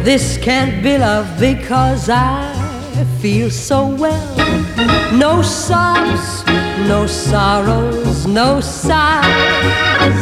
This can't be love because I feel so well. No sobs, no sorrows, no sighs.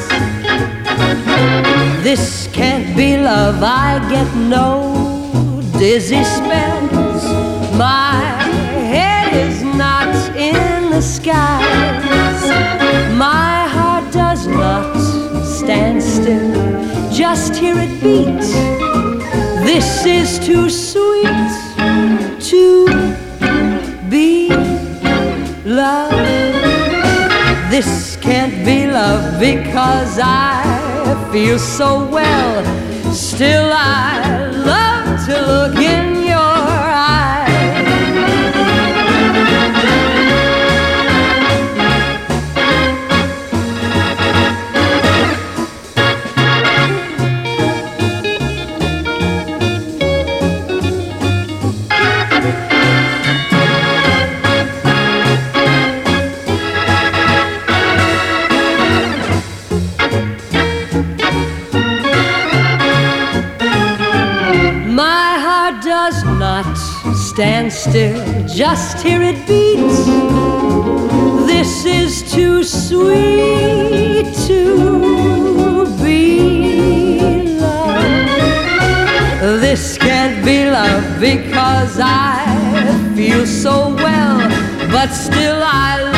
This can't be love, I get no dizzy spells. My head is not in the skies. My heart does not stand still, just hear it beat. This is too sweet to be love. This can't be love because I feel so well. Still I love to look in your eyes. Does not stand still, just hear it beat. This is too sweet to be love. This can't be love because I feel so well, but still I love